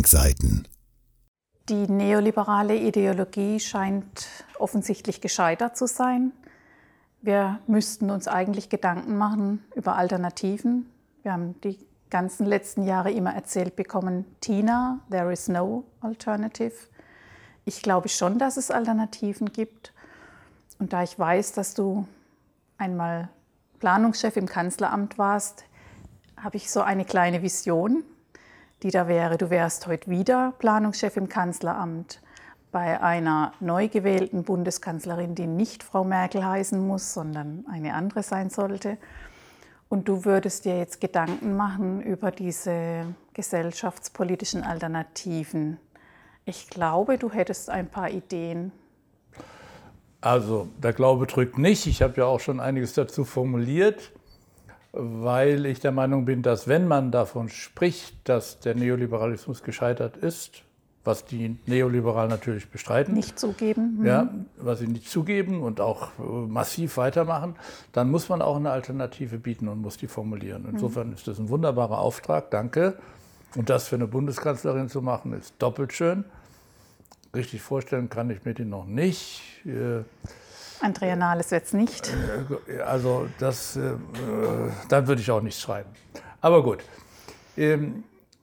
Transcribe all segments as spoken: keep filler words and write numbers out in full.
Schlagseiten. Die neoliberale Ideologie scheint offensichtlich gescheitert zu sein. Wir müssten uns eigentlich Gedanken machen über Alternativen. Wir haben die ganzen letzten Jahre immer erzählt bekommen, Tina, there is no alternative. Ich glaube schon, dass es Alternativen gibt. Und da ich weiß, dass du einmal Planungschef im Kanzleramt warst, habe ich so eine kleine Vision, die da wäre, du wärst heute wieder Planungschef im Kanzleramt bei einer neu gewählten Bundeskanzlerin, die nicht Frau Merkel heißen muss, sondern eine andere sein sollte. Und du würdest dir jetzt Gedanken machen über diese gesellschaftspolitischen Alternativen. Ich glaube, du hättest ein paar Ideen. Also der Glaube trügt nicht. Ich habe ja auch schon einiges dazu formuliert, weil ich der Meinung bin, dass wenn man davon spricht, dass der Neoliberalismus gescheitert ist, was die Neoliberalen natürlich bestreiten. Nicht zugeben. Mhm. Ja, was sie nicht zugeben und auch massiv weitermachen, dann muss man auch eine Alternative bieten und muss die formulieren. Insofern mhm. ist das ein wunderbarer Auftrag, danke. Und das für eine Bundeskanzlerin zu machen, ist doppelt schön. Richtig vorstellen kann ich mir den noch nicht. Andrea Nahles wird es nicht. Also das, äh, dann würde ich auch nichts schreiben. Aber gut. Ähm,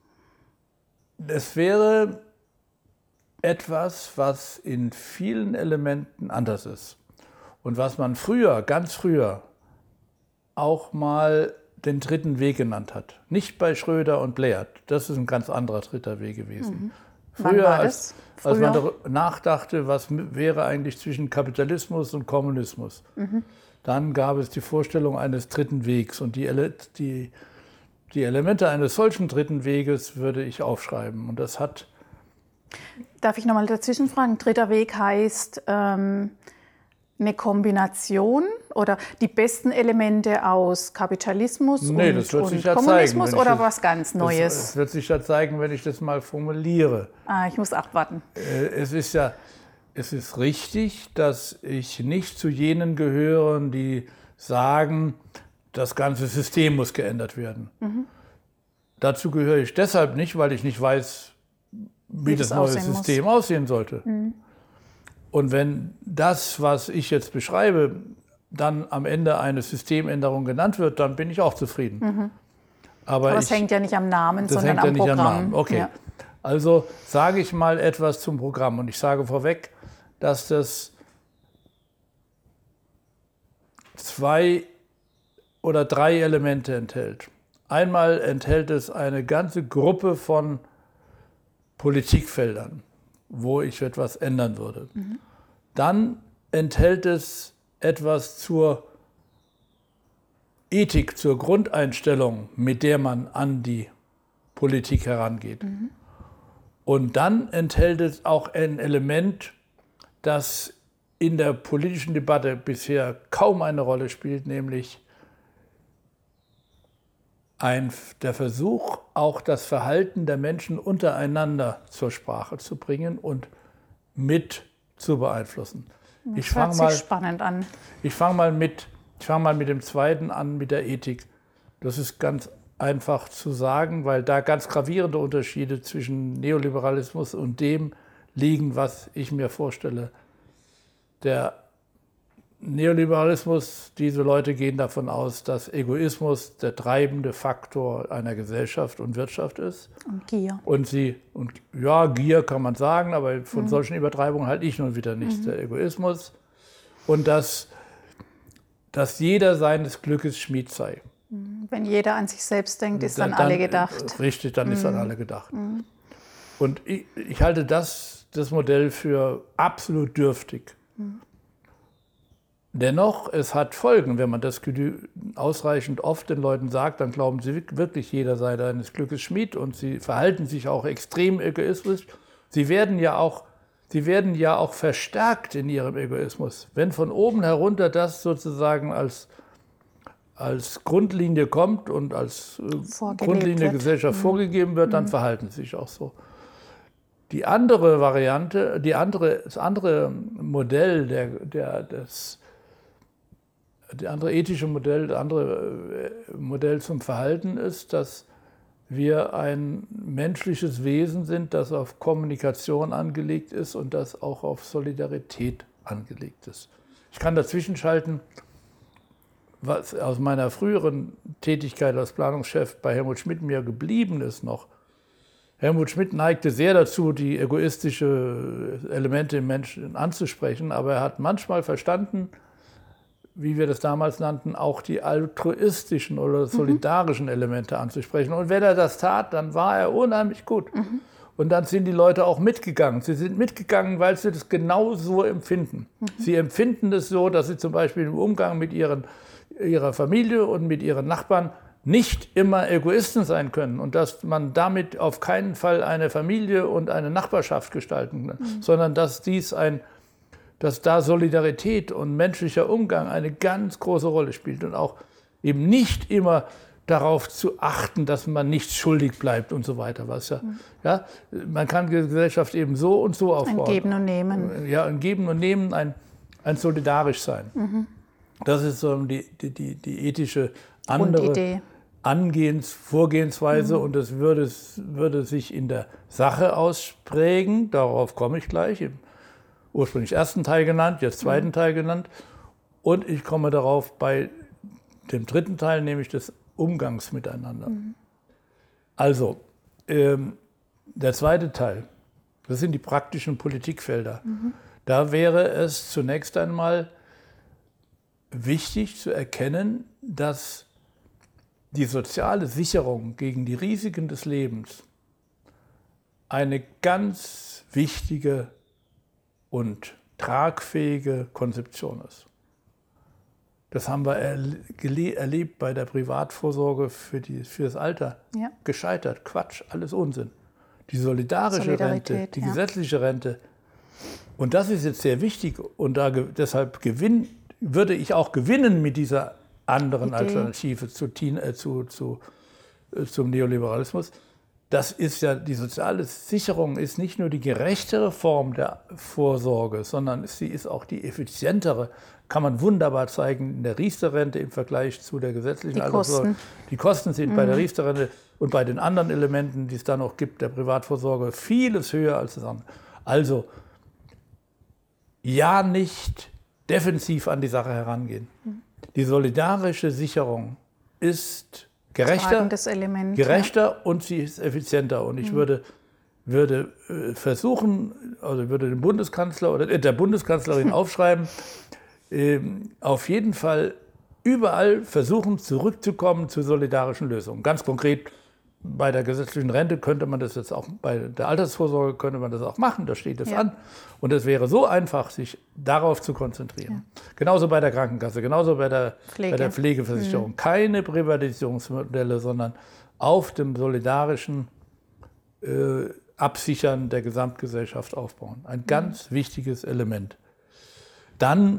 es wäre etwas, was in vielen Elementen anders ist. Und was man früher, ganz früher, auch mal den dritten Weg genannt hat. Nicht bei Schröder und Blair. Das ist ein ganz anderer dritter Weg gewesen. Mhm. Früher, als, Früher, als man darüber nachdachte, was wäre eigentlich zwischen Kapitalismus und Kommunismus, mhm. dann gab es die Vorstellung eines dritten Wegs. Und die, die, die Elemente eines solchen dritten Weges würde ich aufschreiben. Und das hat... Darf ich nochmal dazwischen fragen? Dritter Weg heißt ähm, eine Kombination oder die besten Elemente aus Kapitalismus nee, und, das wird und sich ja Kommunismus zeigen, oder das, was ganz Neues? Das, das wird sich ja zeigen, wenn ich das mal formuliere. Ah, ich muss abwarten. Es ist ja, es ist richtig, dass ich nicht zu jenen gehöre, die sagen, das ganze System muss geändert werden. Mhm. Dazu gehöre ich deshalb nicht, weil ich nicht weiß, wie, wie das neue System muss. aussehen sollte. Mhm. Und wenn das, was ich jetzt beschreibe, dann am Ende eine Systemänderung genannt wird, dann bin ich auch zufrieden. Mhm. Aber, Aber ich, es hängt ja nicht am Namen, das sondern hängt ja am nicht Programm. Am Namen. Okay. Ja. Also sage ich mal etwas zum Programm. Und ich sage vorweg, dass das zwei oder drei Elemente enthält. Einmal enthält es eine ganze Gruppe von Politikfeldern, wo ich etwas ändern würde. Mhm. Dann enthält es etwas zur Ethik, zur Grundeinstellung, mit der man an die Politik herangeht. Mhm. Und dann enthält es auch ein Element, das in der politischen Debatte bisher kaum eine Rolle spielt, nämlich Ein, der Versuch, auch das Verhalten der Menschen untereinander zur Sprache zu bringen und mit zu beeinflussen. Das ich hört sich mal, spannend an. Ich fange mal, fang mal mit dem zweiten an, mit der Ethik. Das ist ganz einfach zu sagen, weil da ganz gravierende Unterschiede zwischen Neoliberalismus und dem liegen, was ich mir vorstelle. Der Neoliberalismus, diese Leute gehen davon aus, dass Egoismus der treibende Faktor einer Gesellschaft und Wirtschaft ist. Und Gier. Und sie, und ja, Gier kann man sagen, aber von mhm. solchen Übertreibungen halte ich nun wieder nichts. Mhm. Der Egoismus. Und dass, dass jeder seines Glückes Schmied sei. Wenn jeder an sich selbst denkt, ist dann, dann alle gedacht. Richtig, dann mhm. ist an alle gedacht. Mhm. Und ich, ich halte das, das Modell für absolut dürftig. Mhm. Dennoch, es hat Folgen. Wenn man das ausreichend oft den Leuten sagt, dann glauben sie wirklich, jeder sei seines Glückes Schmied und sie verhalten sich auch extrem egoistisch. Sie werden ja auch, sie werden ja auch verstärkt in ihrem Egoismus. Wenn von oben herunter das sozusagen als, als Grundlinie kommt und als Grundlinie der Gesellschaft mhm. vorgegeben wird, dann mhm. verhalten sie sich auch so. Die andere Variante, die andere, das andere Modell der, der, des Das andere ethische Modell, das andere Modell zum Verhalten ist, dass wir ein menschliches Wesen sind, das auf Kommunikation angelegt ist und das auch auf Solidarität angelegt ist. Ich kann dazwischen schalten, was aus meiner früheren Tätigkeit als Planungschef bei Helmut Schmidt mir geblieben ist noch. Helmut Schmidt neigte sehr dazu, die egoistischen Elemente im Menschen anzusprechen, aber er hat manchmal verstanden, wie wir das damals nannten, auch die altruistischen oder solidarischen mhm. Elemente anzusprechen. Und wenn er das tat, dann war er unheimlich gut. Mhm. Und dann sind die Leute auch mitgegangen. Sie sind mitgegangen, weil sie das genau so empfinden. Mhm. Sie empfinden das so, dass sie zum Beispiel im Umgang mit ihren, ihrer Familie und mit ihren Nachbarn nicht immer Egoisten sein können und dass man damit auf keinen Fall eine Familie und eine Nachbarschaft gestalten kann, mhm. sondern dass dies ein dass da Solidarität und menschlicher Umgang eine ganz große Rolle spielt und auch eben nicht immer darauf zu achten, dass man nicht schuldig bleibt und so weiter. Was ja, mhm. ja, man kann die Gesellschaft eben so und so aufbauen. Ein Geben und Nehmen. Ja, ein Geben und Nehmen, ein, ein solidarisch sein. Mhm. Das ist so die, die, die, die ethische andere Angehens-, Vorgehensweise mhm. und das würde, würde sich in der Sache ausprägen. Darauf komme ich gleich. Im ursprünglich ersten Teil genannt, jetzt zweiten mhm. Teil genannt. Und ich komme darauf bei dem dritten Teil, nämlich des Umgangs miteinander. Mhm. Also, ähm, der zweite Teil, das sind die praktischen Politikfelder. Mhm. Da wäre es zunächst einmal wichtig zu erkennen, dass die soziale Sicherung gegen die Risiken des Lebens eine ganz wichtige und tragfähige Konzeption ist. Das haben wir erle- erlebt bei der Privatvorsorge für, die, für das Alter. Ja. Gescheitert, Quatsch, alles Unsinn. Die solidarische Rente, die ja. gesetzliche Rente. Und das ist jetzt sehr wichtig und da, deshalb gewinn, würde ich auch gewinnen mit dieser anderen Idee. Alternative zu, äh, zu, zu, äh, zum Neoliberalismus. Das ist ja, die soziale Sicherung ist nicht nur die gerechtere Form der Vorsorge, sondern sie ist auch die effizientere. Kann man wunderbar zeigen in der Riester-Rente im Vergleich zu der gesetzlichen Altersvorsorge. Die Kosten sind mhm. bei der Riester-Rente und bei den anderen Elementen, die es da noch gibt, der Privatvorsorge, vieles höher als das andere. Also, ja, nicht defensiv an die Sache herangehen. Mhm. Die solidarische Sicherung ist gerechter, Element, gerechter ja. und sie ist effizienter. Und ich mhm. würde, würde versuchen, also würde dem Bundeskanzler oder der Bundeskanzlerin aufschreiben, äh, auf jeden Fall überall versuchen, zurückzukommen zu solidarischen Lösungen. Ganz konkret bei der gesetzlichen Rente könnte man das jetzt auch, bei der Altersvorsorge könnte man das auch machen, da steht das ja. an. Und es wäre so einfach, sich darauf zu konzentrieren. Ja. Genauso bei der Krankenkasse, genauso bei der, Pflege. bei der Pflegeversicherung. Mhm. Keine Privatisierungsmodelle, sondern auf dem solidarischen äh, Absichern der Gesamtgesellschaft aufbauen. Ein mhm. ganz wichtiges Element. Dann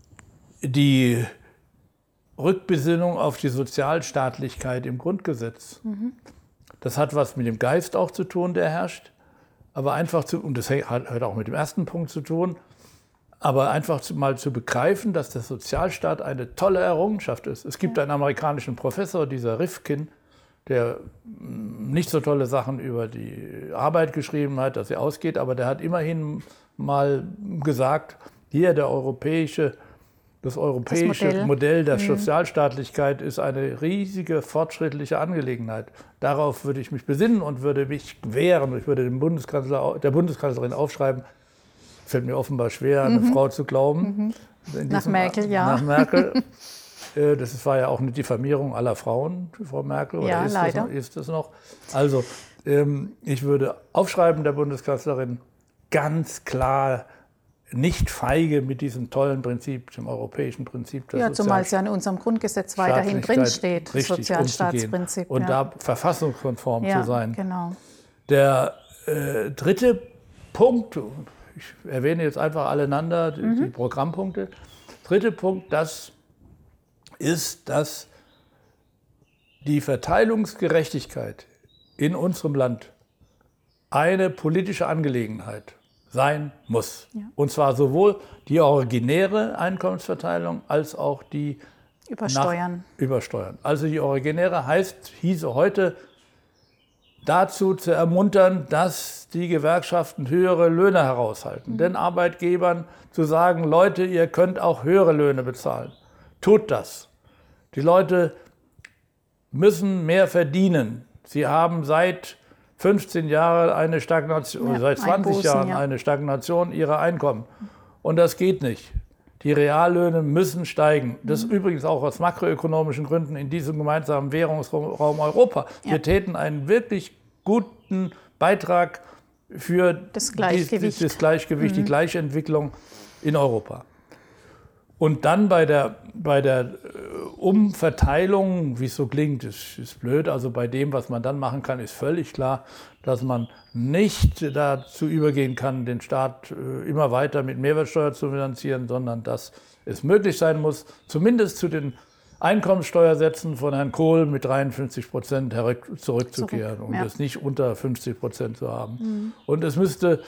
die Rückbesinnung auf die Sozialstaatlichkeit im Grundgesetz. Mhm. Das hat was mit dem Geist auch zu tun, der herrscht, aber einfach zu, und das hat auch mit dem ersten Punkt zu tun, aber einfach zu, mal zu begreifen, dass der Sozialstaat eine tolle Errungenschaft ist. Es gibt ja. einen amerikanischen Professor, dieser Rifkin, der nicht so tolle Sachen über die Arbeit geschrieben hat, dass sie ausgeht, aber der hat immerhin mal gesagt, hier der europäische Das europäische das Modell. Modell der mhm. Sozialstaatlichkeit ist eine riesige, fortschrittliche Angelegenheit. Darauf würde ich mich besinnen und würde mich wehren. Ich würde dem Bundeskanzler, der Bundeskanzlerin aufschreiben, fällt mir offenbar schwer, eine mhm. Frau zu glauben. Mhm. Nach Merkel, ja. Nach Merkel. Das war ja auch eine Diffamierung aller Frauen, Frau Merkel. Oder ja, ist leider. Das noch, ist das noch? Also, ich würde aufschreiben der Bundeskanzlerin, ganz klar, nicht feige mit diesem tollen Prinzip, dem europäischen Prinzip. Der ja, zumal es ja in unserem Grundgesetz weiterhin drinsteht, Sozialstaatsprinzip. Und ja. da verfassungskonform ja, zu sein. Genau. Der äh, dritte Punkt, ich erwähne jetzt einfach alleinander die, mhm. die Programmpunkte. Dritte Punkt, das ist, dass die Verteilungsgerechtigkeit in unserem Land eine politische Angelegenheit sein muss. Ja. Und zwar sowohl die originäre Einkommensverteilung als auch die Übersteuern. Nach, übersteuern. Also die originäre heißt, hieße heute dazu zu ermuntern, dass die Gewerkschaften höhere Löhne heraushalten. Mhm. Den Arbeitgebern zu sagen, Leute, ihr könnt auch höhere Löhne bezahlen. Tut das. Die Leute müssen mehr verdienen. Sie haben seit fünfzehn Jahren eine Stagnation, ja, seit zwanzig Einbußen, Jahren ja. eine Stagnation ihrer Einkommen. Und das geht nicht. Die Reallöhne müssen steigen. Das mhm. übrigens auch aus makroökonomischen Gründen in diesem gemeinsamen Währungsraum Europa. Ja. Wir täten einen wirklich guten Beitrag für das Gleichgewicht, die, das Gleichgewicht mhm. die Gleichentwicklung in Europa. Und dann bei der, bei der Umverteilung, wie es so klingt, ist, ist blöd. Also bei dem, was man dann machen kann, ist völlig klar, dass man nicht dazu übergehen kann, den Staat immer weiter mit Mehrwertsteuer zu finanzieren, sondern dass es möglich sein muss, zumindest zu den Einkommenssteuersätzen von Herrn Kohl mit dreiundfünfzig Prozent zurückzukehren Zurück, und ja. es nicht unter fünfzig Prozent zu haben. Mhm. Und es müsste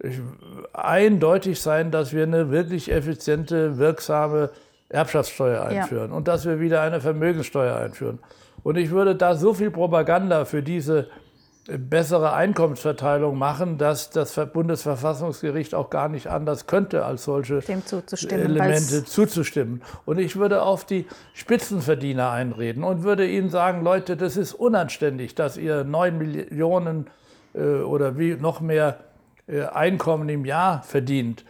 eindeutig sein, dass wir eine wirklich effiziente, wirksame Erbschaftssteuer einführen ja. und dass wir wieder eine Vermögenssteuer einführen. Und ich würde da so viel Propaganda für diese bessere Einkommensverteilung machen, dass das Bundesverfassungsgericht auch gar nicht anders könnte, als solche Elemente zuzustimmen. Und ich würde auf die Spitzenverdiener einreden und würde ihnen sagen, Leute, das ist unanständig, dass ihr neun Millionen äh, oder wie noch mehr Einkommen im Jahr verdient.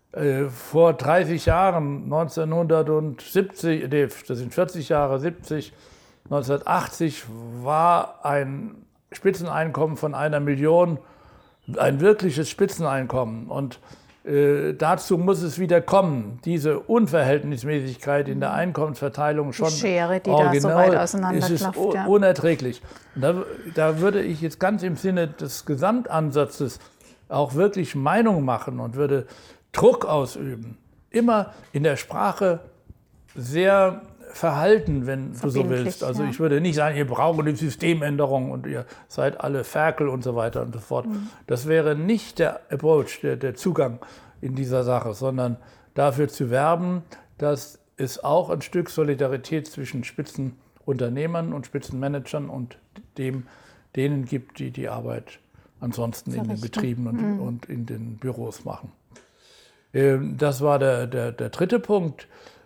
Vor dreißig Jahren, neunzehnhundertsiebzig, nee, das sind vierzig Jahre, siebzig, neunzehnhundertachtzig war ein Spitzeneinkommen von einer Million ein wirkliches Spitzeneinkommen. Und äh, dazu muss es wieder kommen. Diese Unverhältnismäßigkeit in der Einkommensverteilung schon die Schere, die da so weit auseinanderklafft, ist ja. unerträglich. Und da, da würde ich jetzt ganz im Sinne des Gesamtansatzes auch wirklich Meinung machen und würde Druck ausüben. Immer in der Sprache sehr verhalten, wenn du so willst. Also ja. ich würde nicht sagen, ihr braucht eine Systemänderung und ihr seid alle Ferkel und so weiter und so fort. Mhm. Das wäre nicht der Approach, der, der Zugang in dieser Sache, sondern dafür zu werben, dass es auch ein Stück Solidarität zwischen Spitzenunternehmern und Spitzenmanagern und dem, denen gibt, die die Arbeit ansonsten in den Betrieben und, mhm. und in den Büros machen. Das war der, der, der dritte Punkt.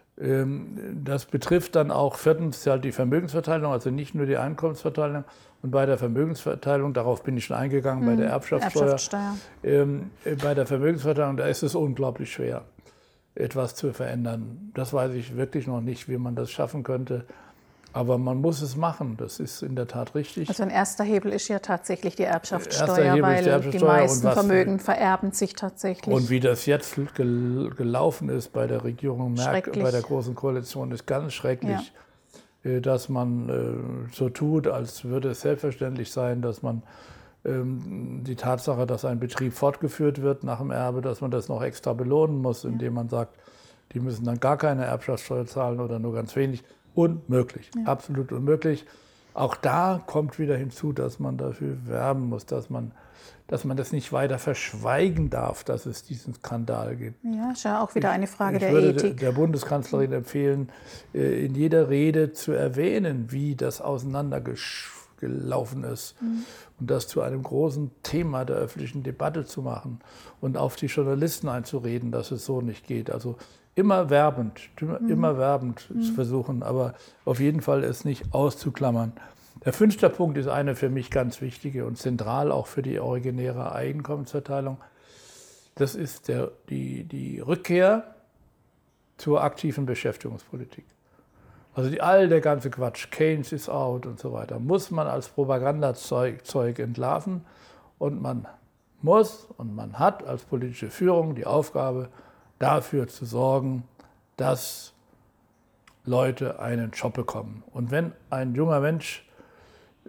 Das betrifft dann auch viertens halt die Vermögensverteilung, also nicht nur die Einkommensverteilung. Und bei der Vermögensverteilung, darauf bin ich schon eingegangen, mhm. bei der Erbschaftssteuer, Erbschaftssteuer. Ähm, bei der Vermögensverteilung, da ist es unglaublich schwer, etwas zu verändern. Das weiß ich wirklich noch nicht, wie man das schaffen könnte. Aber man muss es machen, das ist in der Tat richtig. Also ein erster Hebel ist ja tatsächlich die Erbschaftssteuer, weil die, Erbschaftssteuer die meisten Vermögen vererben sich tatsächlich. Und wie das jetzt gel gelaufen ist bei der Regierung Merkel, bei der Großen Koalition, ist ganz schrecklich, ja. dass man äh, so tut, als würde es selbstverständlich sein, dass man ähm, die Tatsache, dass ein Betrieb fortgeführt wird nach dem Erbe, dass man das noch extra belohnen muss, indem man sagt, die müssen dann gar keine Erbschaftssteuer zahlen oder nur ganz wenig. Unmöglich, ja. absolut unmöglich. Auch da kommt wieder hinzu, dass man dafür werben muss, dass man, dass man das nicht weiter verschweigen darf, dass es diesen Skandal gibt. Ja, ist ja auch wieder eine Frage ich, der ich würde Ethik. der Bundeskanzlerin empfehlen, in jeder Rede zu erwähnen, wie das auseinandergelaufen ist mhm. und das zu einem großen Thema der öffentlichen Debatte zu machen und auf die Journalisten einzureden, dass es so nicht geht. Also immer werbend, immer, mhm. immer werbend mhm. zu versuchen, aber auf jeden Fall es nicht auszuklammern. Der fünfte Punkt ist eine für mich ganz wichtige und zentral auch für die originäre Einkommensverteilung. Das ist der, die, die Rückkehr zur aktiven Beschäftigungspolitik. Also die, all der ganze Quatsch, Keynes is out und so weiter, muss man als Propagandazeug Zeug entlarven und man muss und man hat als politische Führung die Aufgabe, dafür zu sorgen, dass Leute einen Job bekommen. Und wenn ein junger Mensch äh,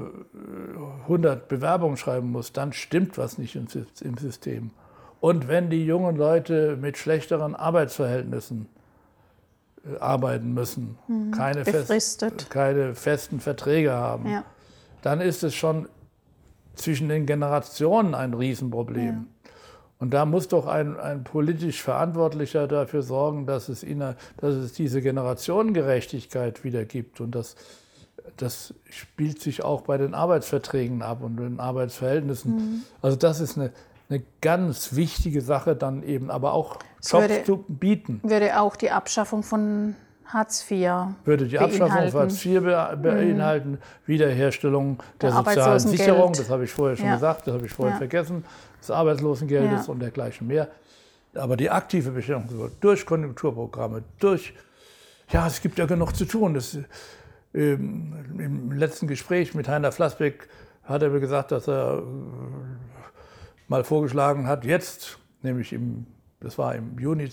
hundert Bewerbungen schreiben muss, dann stimmt was nicht im, im System. Und wenn die jungen Leute mit schlechteren Arbeitsverhältnissen äh, arbeiten müssen, mhm. keine, fest, keine festen Verträge haben, ja. dann ist es schon zwischen den Generationen ein Riesenproblem. Ja. Und da muss doch ein, ein politisch Verantwortlicher dafür sorgen, dass es, in, dass es diese Generationengerechtigkeit wieder gibt und dass das spielt sich auch bei den Arbeitsverträgen ab und den Arbeitsverhältnissen. Mhm. Also das ist eine, eine ganz wichtige Sache dann eben, aber auch Jobs würde, zu bieten. Würde auch die Abschaffung von Hartz vier Würde die Abschaffung von Hartz vier beinhalten, mhm. Wiederherstellung der, der sozialen Sicherung, das habe ich vorher schon ja. gesagt, das habe ich vorher ja. vergessen, des Arbeitslosengeldes ja. und dergleichen mehr. Aber die aktive Beschäftigung durch Konjunkturprogramme, durch, ja, es gibt ja genug zu tun. Das, ähm, im letzten Gespräch mit Heiner Flassbeck hat er mir gesagt, dass er äh, mal vorgeschlagen hat, jetzt, nämlich im, das war im Juni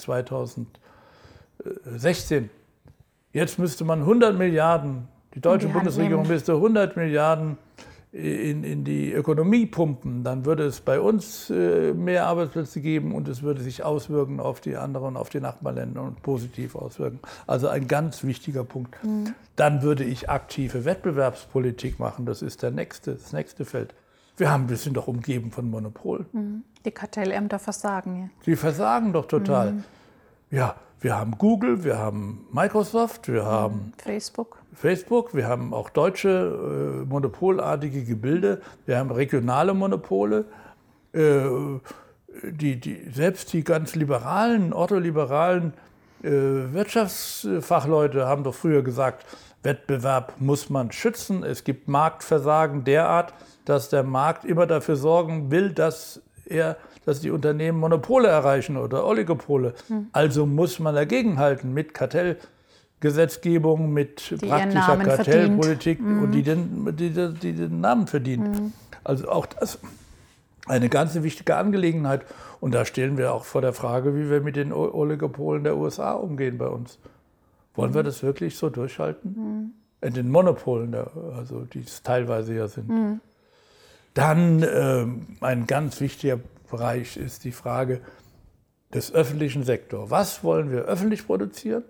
zweitausendsechzehn, jetzt müsste man hundert Milliarden, die deutsche die Bundesregierung müsste hundert Milliarden in, in die Ökonomie pumpen. Dann würde es bei uns äh, mehr Arbeitsplätze geben und es würde sich auswirken auf die anderen, auf die Nachbarländer und positiv auswirken. Also ein ganz wichtiger Punkt. Mhm. Dann würde ich aktive Wettbewerbspolitik machen. Das ist der nächste, das nächste Feld. Wir haben, wir sind doch umgeben von Monopolen. Mhm. Die Kartellämter versagen ja. Die versagen doch total. Mhm. Ja, wir haben Google, wir haben Microsoft, wir haben Facebook. Facebook, wir haben auch deutsche äh, monopolartige Gebilde, wir haben regionale Monopole. Äh, die, die, selbst die ganz liberalen, ortholiberalen äh, Wirtschaftsfachleute haben doch früher gesagt, Wettbewerb muss man schützen. Es gibt Marktversagen derart, dass der Markt immer dafür sorgen will, dass er dass die Unternehmen Monopole erreichen oder Oligopole. Hm. Also muss man dagegenhalten mit Kartellgesetzgebung, mit die praktischer Kartellpolitik hm. und die den, die, die den Namen verdient. Hm. Also auch das eine ganz wichtige Angelegenheit. Und da stehen wir auch vor der Frage, wie wir mit den Oligopolen der U S A umgehen bei uns. Wollen hm. wir das wirklich so durchhalten? Hm. In den Monopolen, der, also die es teilweise ja sind. Hm. Dann äh, ein ganz wichtiger Bereich ist die Frage des öffentlichen Sektors. Was wollen wir öffentlich produzieren?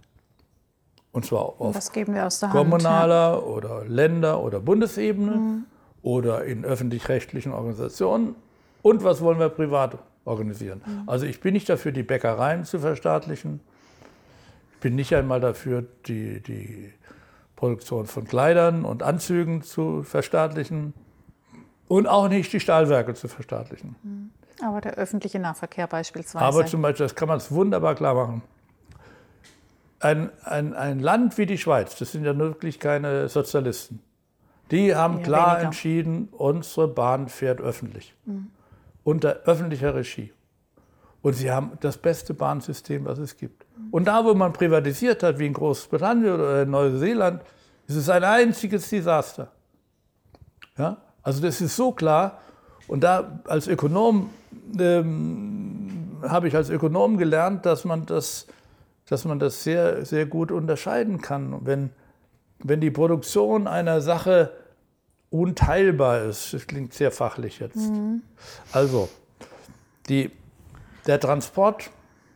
Und zwar auf das geben wir aus der kommunaler Hand, ja. oder Länder- oder Bundesebene mhm. oder in öffentlich-rechtlichen Organisationen. Und was wollen wir privat organisieren? Mhm. Also ich bin nicht dafür, die Bäckereien zu verstaatlichen. Ich bin nicht einmal dafür, die, die Produktion von Kleidern und Anzügen zu verstaatlichen. Und auch nicht die Stahlwerke zu verstaatlichen. Aber der öffentliche Nahverkehr beispielsweise. Aber zum Beispiel, das kann man es wunderbar klar machen. Ein, ein, ein Land wie die Schweiz, das sind ja wirklich keine Sozialisten, die haben ja, klar weniger. entschieden, unsere Bahn fährt öffentlich, mhm. unter öffentlicher Regie. Und sie haben das beste Bahnsystem, was es gibt. Mhm. Und da, wo man privatisiert hat, wie in Großbritannien oder in Neuseeland, ist es ein einziges Desaster. Ja? Also das ist so klar. Und da als Ökonom ähm, habe ich als Ökonom gelernt, dass man das, dass man das sehr, sehr gut unterscheiden kann. Wenn, wenn die Produktion einer Sache unteilbar ist, das klingt sehr fachlich jetzt. Mhm. Also die, der Transport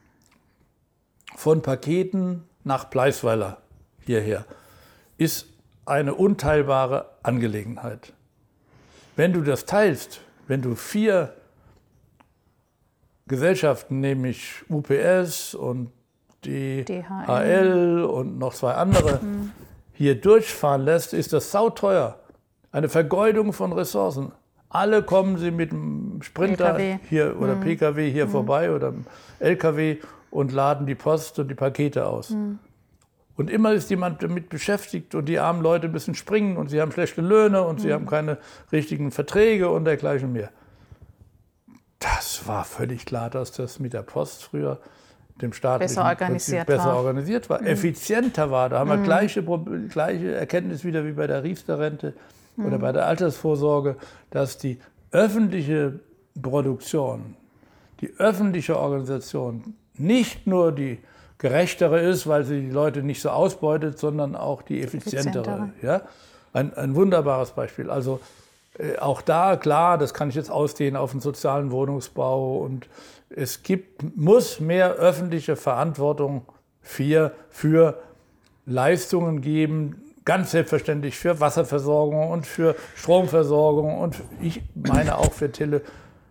von Paketen nach Bleisweiler hierher ist eine unteilbare Angelegenheit. Wenn du das teilst, wenn du vier Gesellschaften, nämlich U P S und die D H L und noch zwei andere, mhm. hier durchfahren lässt, ist das sauteuer. Eine Vergeudung von Ressourcen. Alle kommen sie mit dem Sprinter L K W. Hier oder mhm. P K W hier mhm. vorbei oder L K W und laden die Post und die Pakete aus. Mhm. Und immer ist jemand damit beschäftigt und die armen Leute müssen springen und sie haben schlechte Löhne und mhm. sie haben keine richtigen Verträge und dergleichen mehr. Das war völlig klar, dass das mit der Post früher dem staatlichen besser organisiert besser war, organisiert war mhm. effizienter war. Da haben wir mhm. gleiche, gleiche Erkenntnis wieder wie bei der Riester-Rente mhm. oder bei der Altersvorsorge, dass die öffentliche Produktion, die öffentliche Organisation nicht nur die gerechtere ist, weil sie die Leute nicht so ausbeutet, sondern auch die effizientere. Ja? Ein, ein wunderbares Beispiel. Also äh, auch da, klar, das kann ich jetzt ausdehnen auf den sozialen Wohnungsbau und es gibt, muss mehr öffentliche Verantwortung für, für Leistungen geben, ganz selbstverständlich für Wasserversorgung und für Stromversorgung und ich meine auch für Tele,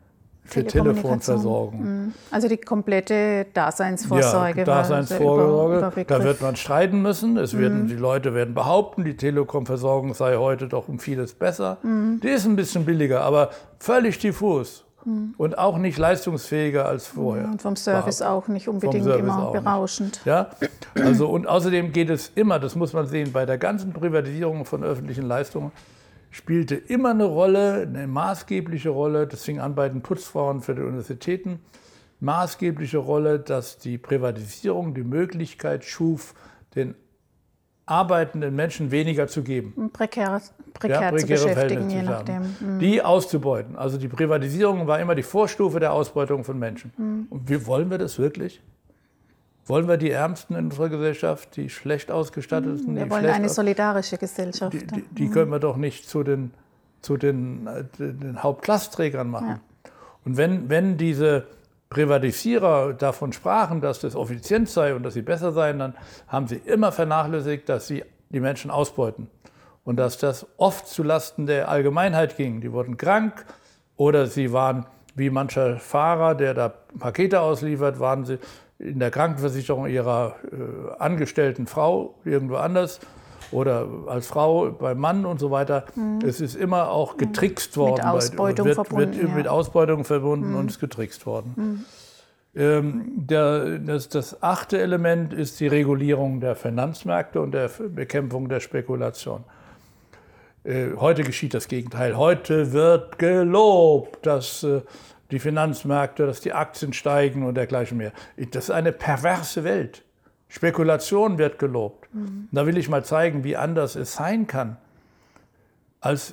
für Telefonversorgung. Also die komplette Daseinsvorsorge. Ja, Daseinsvorsorge. War über, da wird man streiten müssen. Es werden, mhm. Die Leute werden behaupten, die Telekom-Versorgung sei heute doch um vieles besser. Mhm. Die ist ein bisschen billiger, aber völlig diffus. Mhm. Und auch nicht leistungsfähiger als vorher. Und vom Service auch nicht unbedingt immer berauschend. Ja? Also, und außerdem geht es immer, das muss man sehen, bei der ganzen Privatisierung von öffentlichen Leistungen, spielte immer eine Rolle, eine maßgebliche Rolle, das fing an bei den Putzfrauen für die Universitäten, maßgebliche Rolle, dass die Privatisierung die Möglichkeit schuf, den arbeitenden Menschen weniger zu geben. Prekär, prekär ja, zu beschäftigen, je nachdem. Mhm. Die auszubeuten. Also die Privatisierung war immer die Vorstufe der Ausbeutung von Menschen. Mhm. Und wie wollen wir das wirklich? Wollen wir die Ärmsten in unserer Gesellschaft, die schlecht ausgestatteten? Wir wollen eine solidarische Gesellschaft. Die, die, die können wir doch nicht zu den, zu den, den Hauptklassträgern machen. Ja. Und wenn, wenn diese Privatisierer davon sprachen, dass das effizient sei und dass sie besser seien, dann haben sie immer vernachlässigt, dass sie die Menschen ausbeuten. Und dass das oft zulasten der Allgemeinheit ging. Die wurden krank oder sie waren, wie mancher Fahrer, der da Pakete ausliefert, waren sie in der Krankenversicherung ihrer äh, angestellten Frau irgendwo anders oder als Frau beim Mann und so weiter. Mhm. Es ist immer auch getrickst worden. Mit Ausbeutung wird, verbunden. Wird ja. Mit Ausbeutung verbunden mhm. und ist getrickst worden. Mhm. Ähm, der, das, das achte Element ist die Regulierung der Finanzmärkte und der Bekämpfung der Spekulation. Äh, heute geschieht das Gegenteil. Heute wird gelobt, dass äh, die Finanzmärkte, dass die Aktien steigen und dergleichen mehr. Das ist eine perverse Welt. Spekulation wird gelobt. Mhm. Da will ich mal zeigen, wie anders es sein kann. Als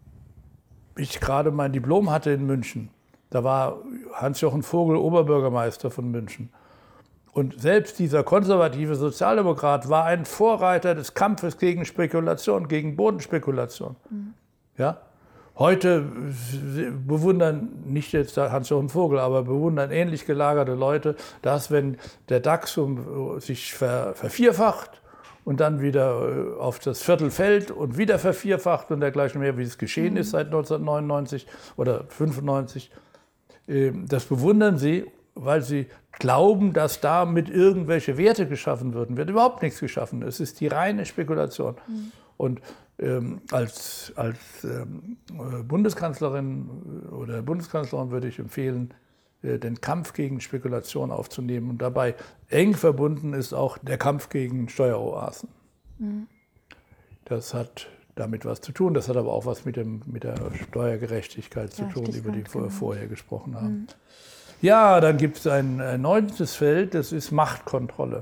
ich gerade mein Diplom hatte in München, da war Hans-Jochen Vogel Oberbürgermeister von München. Und selbst dieser konservative Sozialdemokrat war ein Vorreiter des Kampfes gegen Spekulation, gegen Bodenspekulation. Mhm. Ja? Heute bewundern, nicht jetzt Hans-Jochen Vogel, aber bewundern ähnlich gelagerte Leute, dass wenn der DAX um, sich ver, vervierfacht und dann wieder auf das Viertel fällt und wieder vervierfacht und dergleichen mehr, wie es geschehen mhm. ist seit neunzehnhundertneunundneunzig oder fünfundneunzig, das bewundern sie, weil sie glauben, dass damit irgendwelche Werte geschaffen würden. Wird überhaupt nichts geschaffen. Es ist die reine Spekulation. Mhm. Und ähm, als, als ähm, Bundeskanzlerin oder Bundeskanzlerin würde ich empfehlen, äh, den Kampf gegen Spekulation aufzunehmen. Und dabei eng verbunden ist auch der Kampf gegen Steueroasen. Mhm. Das hat damit was zu tun. Das hat aber auch was mit, dem, mit der Steuergerechtigkeit zu tun, über die wir vorher gesprochen haben. Mhm. Ja, dann gibt es ein, ein neuntes Feld, das ist Machtkontrolle.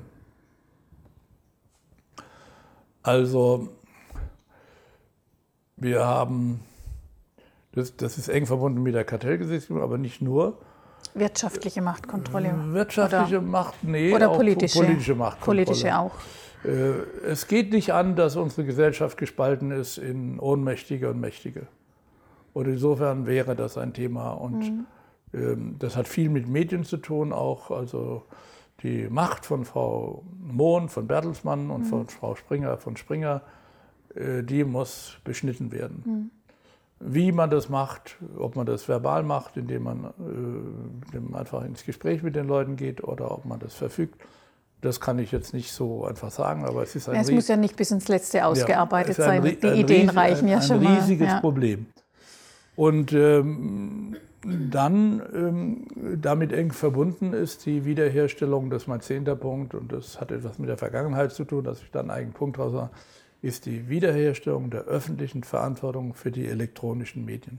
Also wir haben, das, das ist eng verbunden mit der Kartellgesetzgebung, aber nicht nur. Wirtschaftliche Machtkontrolle. Wirtschaftliche oder, Macht, nee, oder auch politische, politische Machtkontrolle. Politische auch. Es geht nicht an, dass unsere Gesellschaft gespalten ist in Ohnmächtige und Mächtige. Und insofern wäre das ein Thema. Und mhm. ähm, das hat viel mit Medien zu tun auch. Also die Macht von Frau Mohn, von Bertelsmann und mhm. von Frau Springer, von Springer, äh, die muss beschnitten werden. Mhm. Wie man das macht, ob man das verbal macht, indem man, äh, indem man einfach ins Gespräch mit den Leuten geht oder ob man das verfügt, das kann ich jetzt nicht so einfach sagen, aber es ist ein ja, Es Ries- muss ja nicht bis ins Letzte ausgearbeitet ja, sein, ein, die Ideen riesig, reichen ja ein, schon ein mal. Ein riesiges ja. Problem. Und ähm, dann ähm, damit eng verbunden ist die Wiederherstellung, das ist mein zehnter Punkt, und das hat etwas mit der Vergangenheit zu tun, dass ich da einen eigenen Punkt draus habe, ist die Wiederherstellung der öffentlichen Verantwortung für die elektronischen Medien.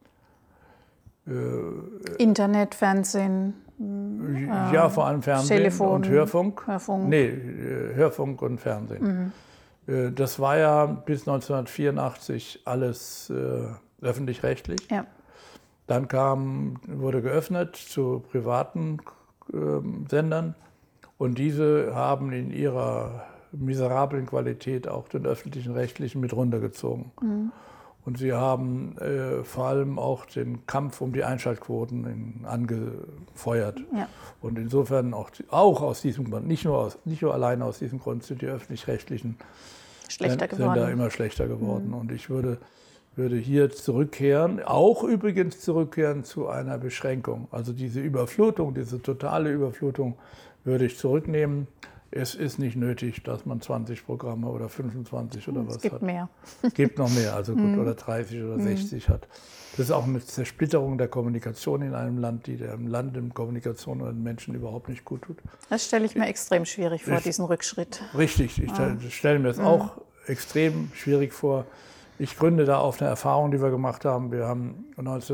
Äh, Internet, Fernsehen, ja, vor allem Fernsehen Telefon, und Hörfunk. Hörfunk. Nee, Hörfunk und Fernsehen. Mhm. Das war ja bis neunzehnhundertvierundachtzig alles äh, öffentlich-rechtlich. Ja. Dann kam, wurde geöffnet zu privaten äh, Sendern und diese haben in ihrer miserablen Qualität auch den öffentlichen Rechtlichen mit runtergezogen. Mhm. Und sie haben äh, vor allem auch den Kampf um die Einschaltquoten in, angefeuert. Ja. Und insofern auch, auch aus diesem Grund, nicht nur, aus, nicht nur alleine aus diesem Grund, sind die öffentlich-rechtlichen schlechter Sender geworden. immer schlechter geworden. Mhm. Und ich würde würde hier zurückkehren, auch übrigens zurückkehren zu einer Beschränkung. Also diese Überflutung, diese totale Überflutung würde ich zurücknehmen. Es ist nicht nötig, dass man zwanzig Programme oder fünfundzwanzig oder was hat. Es gibt mehr. Es gibt noch mehr, also gut, Mhm. oder dreißig oder sechzig hat. Das ist auch eine Zersplitterung der Kommunikation in einem Land, die dem Land in Kommunikation oder den Menschen überhaupt nicht gut tut. Das stelle ich mir extrem schwierig vor, Ich- diesen Rückschritt. Richtig, ich Ja. stelle mir das auch extrem schwierig vor. Ich gründe da auf eine Erfahrung, die wir gemacht haben. Wir haben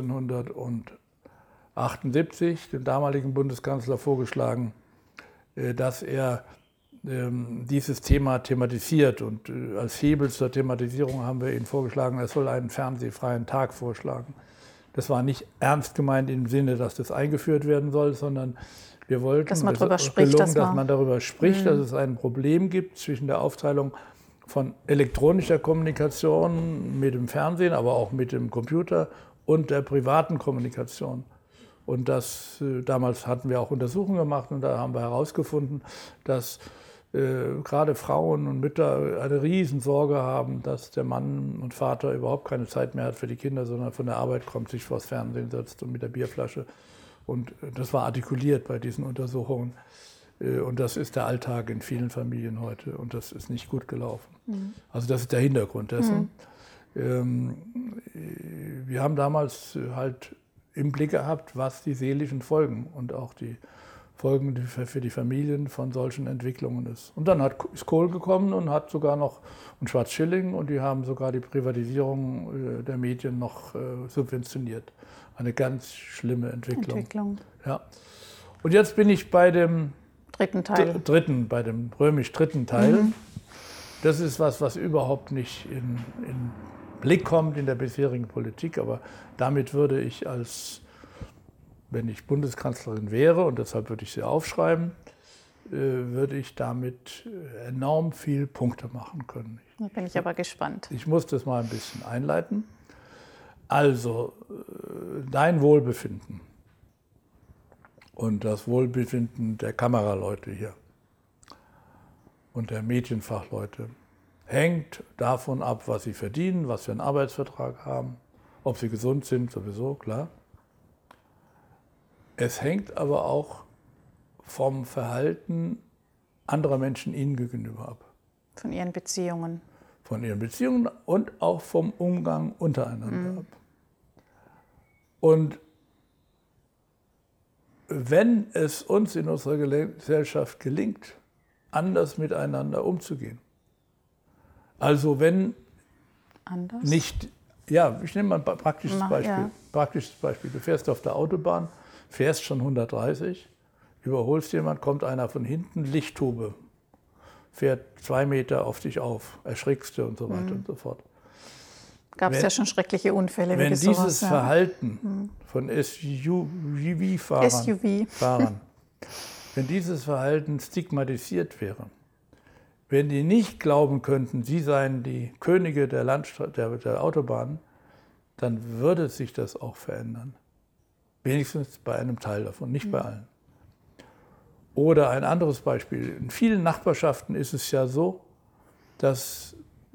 neunzehnhundertachtundsiebzig dem damaligen Bundeskanzler vorgeschlagen, äh, dass er ähm, dieses Thema thematisiert. Und äh, als Hebel zur Thematisierung haben wir ihm vorgeschlagen, er soll einen fernsehfreien Tag vorschlagen. Das war nicht ernst gemeint im Sinne, dass das eingeführt werden soll, sondern wir wollten, Dass man es darüber ist spricht, gelungen, dass dass man- man darüber spricht, dass es ein Problem gibt zwischen der Aufteilung von elektronischer Kommunikation mit dem Fernsehen, aber auch mit dem Computer und der privaten Kommunikation. Und das, äh, damals hatten wir auch Untersuchungen gemacht und da haben wir herausgefunden, dass äh, gerade Frauen und Mütter eine Riesensorge haben, dass der Mann und Vater überhaupt keine Zeit mehr hat für die Kinder, sondern von der Arbeit kommt, sich vors Fernsehen setzt und mit der Bierflasche. Und äh, das war artikuliert bei diesen Untersuchungen. Äh, Und das ist der Alltag in vielen Familien heute und das ist nicht gut gelaufen. Mhm. Also das ist der Hintergrund dessen. Mhm. Ähm, wir haben damals halt im Blick gehabt, was die seelischen Folgen und auch die Folgen für die Familien von solchen Entwicklungen ist. Und dann hat, ist Kohl gekommen und hat sogar noch, und Schwarz-Schilling, und die haben sogar die Privatisierung der Medien noch subventioniert. Eine ganz schlimme Entwicklung. Entwicklung. Ja. Und jetzt bin ich bei dem Dritten Teil. dritten, bei dem römisch dritten Teil. Mhm. Das ist was, was überhaupt nicht in, in Blick kommt in der bisherigen Politik, aber damit würde ich als, wenn ich Bundeskanzlerin wäre, und deshalb würde ich sie aufschreiben, äh, würde ich damit enorm viel Punkte machen können. Da bin ich aber gespannt. Ich muss das mal ein bisschen einleiten. Also, äh, dein Wohlbefinden und das Wohlbefinden der Kameraleute hier und der Medienfachleute hängt davon ab, was sie verdienen, was für einen Arbeitsvertrag haben, ob sie gesund sind, sowieso, klar. Es hängt aber auch vom Verhalten anderer Menschen ihnen gegenüber ab. Von ihren Beziehungen. Von ihren Beziehungen und auch vom Umgang untereinander mhm. ab. Und wenn es uns in unserer Gesellschaft gelingt, anders miteinander umzugehen, also wenn anders? nicht, ja, ich nehme mal ein praktisches Mach, Beispiel. Ja. Praktisches Beispiel. Du fährst auf der Autobahn, fährst schon hundertdreißig, überholst jemand, kommt einer von hinten, Lichttube, fährt zwei Meter auf dich auf, erschrickst du und so weiter mhm. und so fort. Gab es ja schon schreckliche Unfälle. Wenn wie dieses sowas, ja. Verhalten mhm. von S U V-Fahrern, S U V. Fahrern, wenn dieses Verhalten stigmatisiert wäre, wenn die nicht glauben könnten, sie seien die Könige der, Landstra- der, der Autobahn, dann würde sich das auch verändern. Wenigstens bei einem Teil davon, nicht mhm. bei allen. Oder ein anderes Beispiel. In vielen Nachbarschaften ist es ja so, dass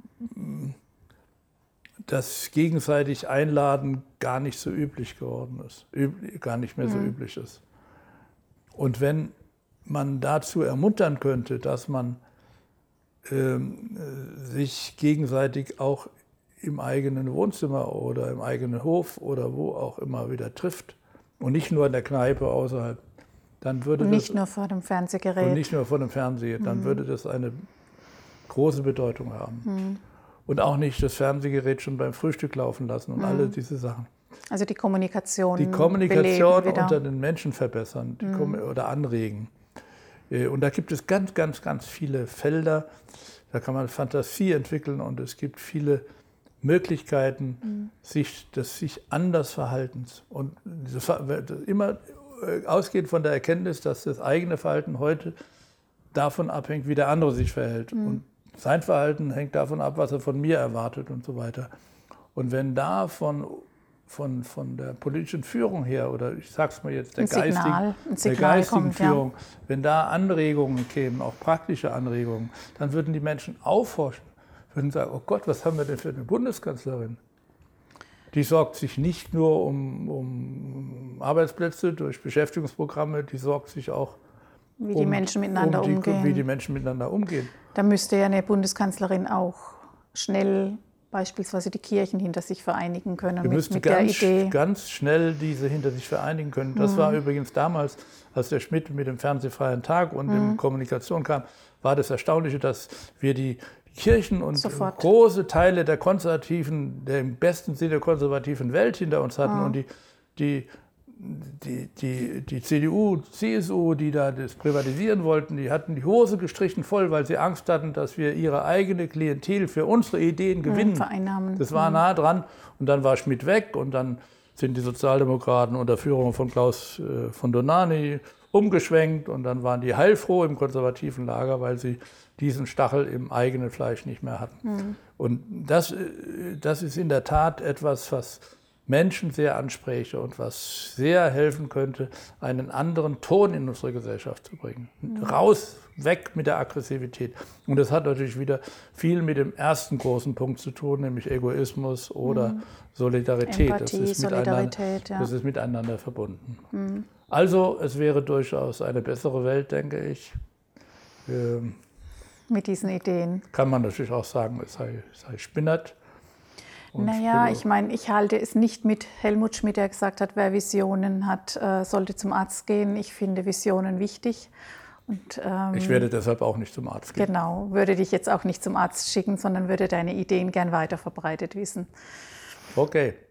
das gegenseitig Einladen gar nicht so üblich geworden ist, üb- gar nicht mehr so mhm. üblich ist. Und wenn man dazu ermuntern könnte, dass man ähm, sich gegenseitig auch im eigenen Wohnzimmer oder im eigenen Hof oder wo auch immer wieder trifft und nicht nur in der Kneipe außerhalb, dann würde und nicht das, nur vor dem Fernsehgerät. Und nicht nur vor dem Fernseher, dann mhm. würde das eine große Bedeutung haben. Mhm. Und auch nicht das Fernsehgerät schon beim Frühstück laufen lassen und mhm. alle diese Sachen. Also die Kommunikation Die Kommunikation beleben, unter den Menschen verbessern die mhm. oder anregen. Und da gibt es ganz, ganz, ganz viele Felder. Da kann man Fantasie entwickeln und es gibt viele Möglichkeiten, mhm. sich, des sich anders Verhaltens. Und das, immer ausgehend von der Erkenntnis, dass das eigene Verhalten heute davon abhängt, wie der andere sich verhält. Mhm. Und sein Verhalten hängt davon ab, was er von mir erwartet und so weiter. Und wenn da von, von, von der politischen Führung her, oder ich sag's mal jetzt, der ein Signal, geistigen, ein Signal der geistigen kommt, Führung, ja. wenn da Anregungen kämen, auch praktische Anregungen, dann würden die Menschen aufhorchen, würden sagen, oh Gott, was haben wir denn für eine Bundeskanzlerin? Die sorgt sich nicht nur um, um Arbeitsplätze durch Beschäftigungsprogramme, die sorgt sich auch wie die um, Menschen miteinander um die, umgehen. Wie die Menschen miteinander umgehen. Da müsste ja eine Bundeskanzlerin auch schnell beispielsweise die Kirchen hinter sich vereinigen können. Wir mit, müssten mit ganz, der Idee. ganz schnell diese hinter sich vereinigen können. Das mhm. war übrigens damals, als der Schmidt mit dem Fernsehfreien Tag und mhm. der Kommunikation kam, war das Erstaunliche, dass wir die Kirchen und Sofort. große Teile der konservativen, der im besten Sinne der konservativen Welt hinter uns hatten. Mhm. Und die, die, die, die, die C D U, C S U, die da das privatisieren wollten, die hatten die Hose gestrichen voll, weil sie Angst hatten, dass wir ihre eigene Klientel für unsere Ideen gewinnen. Mhm, vereinnahmen. Das war nah dran. Und dann war Schmidt weg und dann sind die Sozialdemokraten unter Führung von Klaus äh, von Donani umgeschwenkt und dann waren die heilfroh im konservativen Lager, weil sie diesen Stachel im eigenen Fleisch nicht mehr hatten. Mhm. Und das, das ist in der Tat etwas, was Menschen sehr anspräche und was sehr helfen könnte, einen anderen Ton in unsere Gesellschaft zu bringen. Mhm. Raus, weg mit der Aggressivität. Und das hat natürlich wieder viel mit dem ersten großen Punkt zu tun, nämlich Egoismus oder mhm. Solidarität. Empathie, das ist Solidarität, ja. Das ist miteinander verbunden. Mhm. Also es wäre durchaus eine bessere Welt, denke ich. Ähm, mit diesen Ideen. Kann man natürlich auch sagen, es sei, sei Spinnert. Naja, ich meine, ich halte es nicht mit Helmut Schmidt, der gesagt hat, wer Visionen hat, sollte zum Arzt gehen. Ich finde Visionen wichtig. Und, ähm, ich werde deshalb auch nicht zum Arzt gehen. Genau, würde dich jetzt auch nicht zum Arzt schicken, sondern würde deine Ideen gern weiter verbreitet wissen. Okay.